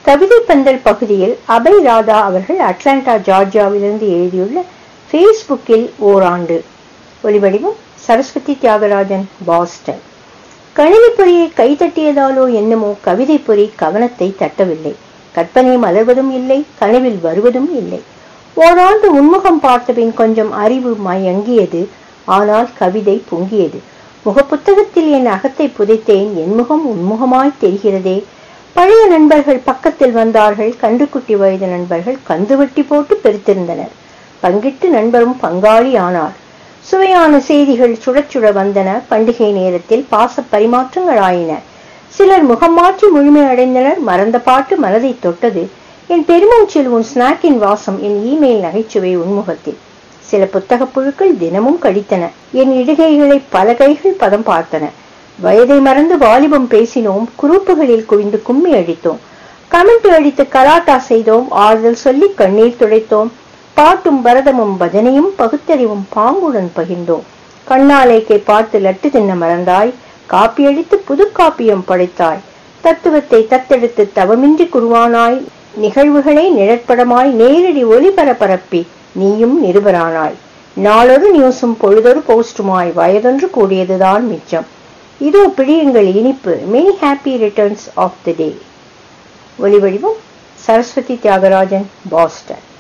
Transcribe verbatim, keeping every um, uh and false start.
கவிதை பந்தல் பகுதியில் அபய் ராதா அவர்கள் அட்லாண்டா ஜார்ஜியாவிலிருந்து எழுதியுள்ள ஃபேஸ்புக்கில் ஓராண்டு. ஒலிவடிவம் சரஸ்வதி தியாகராஜன், பாஸ்டன். கணினி பொறியை கைதட்டியதாலோ என்னமோ கவிதை பொறி கவனத்தை தட்டவில்லை. கற்பனை மலர்வதும் இல்லை, கனவில் வருவதும் இல்லை. ஓராண்டு உன்முகம் பார்த்தபின் கொஞ்சம் அறிவு மயங்கியது. ஆனால் கவிதை பொங்கியது. முகப்புத்தகத்தில் என் அகத்தை புதைத்தேன். என் முகம் உன்முகமாய் தெரிகிறதே. பழைய நண்பர்கள் பக்கத்தில் வந்தார்கள். கன்றுக்குட்டி வயது நண்பர்கள் கந்து வெட்டி போட்டு பெருத்திருந்தனர். பங்கிட்டு நண்பரும் பங்காளி ஆனார். சுவையான செய்திகள் சுடச்சுட வந்தன. பண்டிகை நேரத்தில் பாச பரிமாற்றங்கள் ஆயின. சிலர் முகம் மாற்றி முழுமை அடைந்தனர். மறந்த பாட்டு மனதை தொட்டது. என் பெருமூச்சில் உன் ஸ்நாக்கின் வாசம், என் இமெயில் நகைச்சுவை உன்முகத்தில். சில புத்தக புழுக்கள் தினமும் கடித்தன. என் இடுகைகளை பல கைகள் பதம் பார்த்தன. வயதை மறந்து வாலிபம் பேசினோம். குரூப்புகளில் குவிந்து கும்மி அடித்தோம். கமெண்ட் அடித்து கலாட்டா செய்தோம். ஆறுதல் சொல்லி கண்ணீர் துடைத்தோம். பாட்டும் பரதமும் பஜனையும் பகுத்தறிவும் பாங்குடன் பகிர்ந்தோம். கண்ணாலைக்கை பார்த்து லட்டு தின்ன மறந்தாய். காப்பியடித்து புது காப்பியம் படைத்தாய். தத்துவத்தை தத்தெடுத்து தவமின்றி குருவானாய். நிகழ்வுகளை நிழற்படமாய் நேரடி ஒளிபரப்பரப்பி நீயும் நிருபரானாய். நாளொரு நியூஸும் பொழுதொரு போஸ்டுமாய் வயதொன்று கூடியதுதான் மிச்சம். இதோ பிடியுங்கள் இனிப்பு. Many happy returns of the day. ஒலிவடிவம் சரஸ்வதி தியாகராஜன், பாஸ்டன்.